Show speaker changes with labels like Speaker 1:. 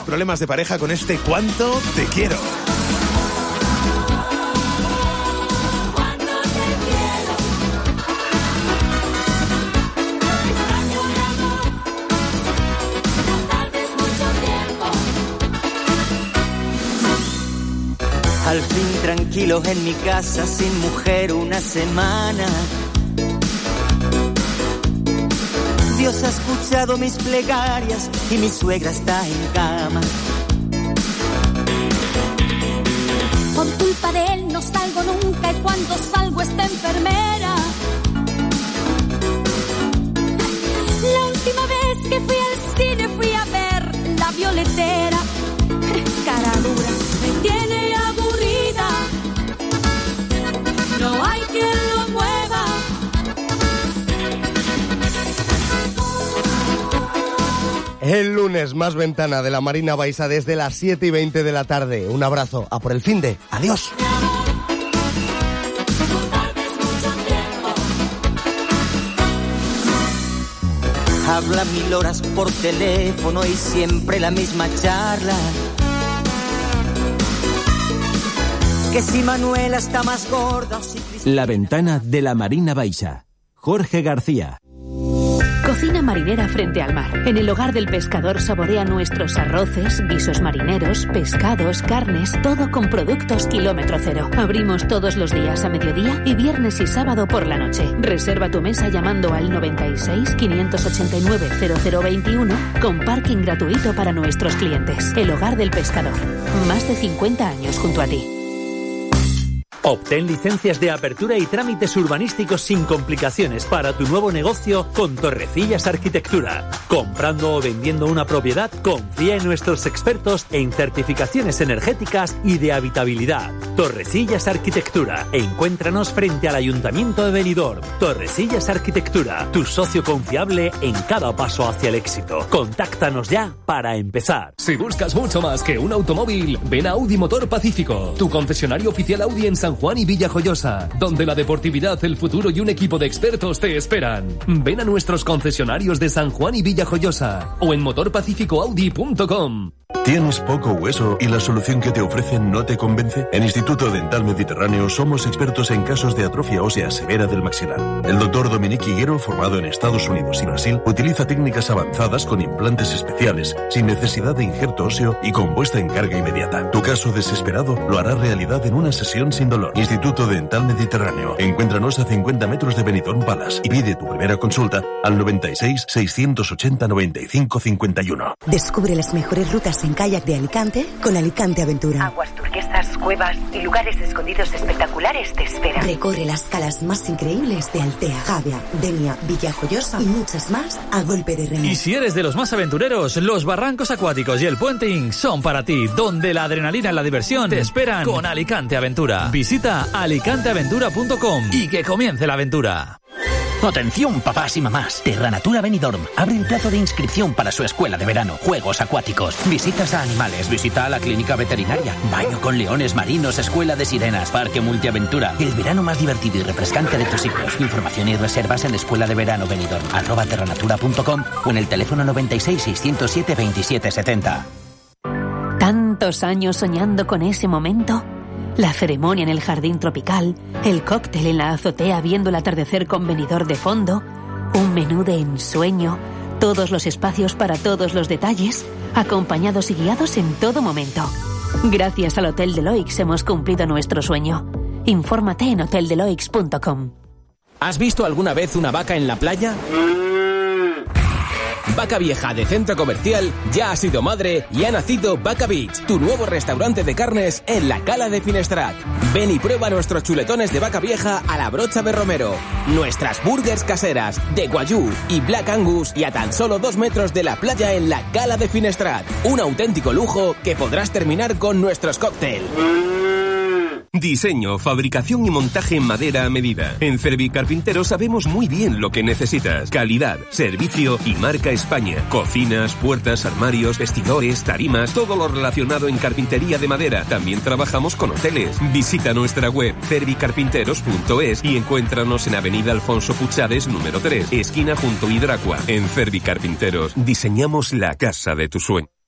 Speaker 1: problemas de pareja con este cuánto te quiero.
Speaker 2: Al fin tranquilos en mi casa, sin mujer una semana. Dios ha escuchado mis plegarias y mi suegra está en cama.
Speaker 3: Por culpa de él no salgo nunca y cuando salgo está enfermera. La última vez que fui al cine fui a ver La Violetera. Cara dura, me tiene aburrida. No hay quien lo mueva.
Speaker 4: El lunes, más ventana de la Marina Baixa desde las 7:20 de la tarde. Un abrazo, a por el finde. Adiós.
Speaker 2: Habla 1000 horas por teléfono y siempre la misma charla. Que si Manuela está más gorda o si...
Speaker 5: La ventana de la Marina Baixa. Jorge García.
Speaker 6: Cocina marinera frente al mar. En el hogar del pescador saborea nuestros arroces, guisos marineros, pescados, carnes, todo con productos kilómetro cero. Abrimos todos los días a mediodía y viernes y sábado por la noche. Reserva tu mesa llamando al 96 589 0021 con parking gratuito para nuestros clientes. El hogar del pescador. Más de 50 años junto a ti.
Speaker 7: Obtén licencias de apertura y trámites urbanísticos sin complicaciones para tu nuevo negocio con Torrecillas Arquitectura. Comprando o vendiendo una propiedad, confía en nuestros expertos en certificaciones energéticas y de habitabilidad. Torrecillas Arquitectura. Encuéntranos frente al Ayuntamiento de Benidorm. Torrecillas Arquitectura, tu socio confiable en cada paso hacia el éxito. Contáctanos ya para empezar.
Speaker 8: Si buscas mucho más que un automóvil, ven a Audi Motor Pacífico, tu concesionario oficial Audi en San Juan y Villajoyosa, donde la deportividad, el futuro y un equipo de expertos te esperan. Ven a nuestros concesionarios de San Juan y Villajoyosa o en motorpacificoaudi.com.
Speaker 9: ¿Tienes poco hueso y la solución que te ofrecen no te convence? En Instituto Dental Mediterráneo somos expertos en casos de atrofia ósea severa del maxilar. El doctor Dominique Higuero, formado en Estados Unidos y Brasil, utiliza técnicas avanzadas con implantes especiales, sin necesidad de injerto óseo y con puesta en carga inmediata. Tu caso desesperado lo hará realidad en una sesión sin dolor. Instituto Dental Mediterráneo. Encuéntranos a 50 metros de Benidorm Palace y pide tu primera consulta al 96 680 95 51.
Speaker 10: Descubre las mejores rutas en kayak de Alicante con Alicante Aventura.
Speaker 11: Aguas turquesas, cuevas y lugares escondidos espectaculares te esperan.
Speaker 10: Recorre las calas más increíbles de Altea, Javia, Denia, Villajoyosa y muchas más a golpe de remo.
Speaker 12: Y si eres de los más aventureros, los barrancos acuáticos y el puenting son para ti, donde la adrenalina y la diversión te esperan con Alicante Aventura. Visita alicanteaventura.com y que comience la aventura.
Speaker 13: Atención, papás y mamás. Terranatura Benidorm abre el plazo de inscripción para su escuela de verano. Juegos acuáticos, visitas a animales, visita a la clínica veterinaria, baño con leones marinos, escuela de sirenas, parque multiaventura. El verano más divertido y refrescante de tus hijos. Información y reservas en escuela de verano Benidorm @terranatura.com o en el teléfono 96 607 27 70.
Speaker 6: ¿Tantos años soñando con ese momento? La ceremonia en el jardín tropical, el cóctel en la azotea viendo el atardecer con Benidorm de fondo, un menú de ensueño, todos los espacios para todos los detalles, acompañados y guiados en todo momento. Gracias al Hotel Deloix hemos cumplido nuestro sueño. Infórmate en hoteldeloix.com.
Speaker 14: ¿Has visto alguna vez una vaca en la playa? Vaca Vieja de Centro Comercial ya ha sido madre y ha nacido Vaca Beach, tu nuevo restaurante de carnes en la Cala de Finestrat. Ven y prueba nuestros chuletones de vaca vieja a la brocha de romero, nuestras burgers caseras de guayú y Black Angus y a tan solo 2 metros de la playa en la Cala de Finestrat. Un auténtico lujo que podrás terminar con nuestros cócteles.
Speaker 15: Diseño, fabricación y montaje en madera a medida. En Cervic Carpinteros sabemos muy bien lo que necesitas. Calidad, servicio y marca España. Cocinas, puertas, armarios, vestidores, tarimas, todo lo relacionado en carpintería de madera. También trabajamos con hoteles. Visita nuestra web cervicarpinteros.es y encuéntranos en Avenida Alfonso Puchades, número 3, esquina junto a Hidracua. En Cervic Carpinteros diseñamos la casa de tu sueño.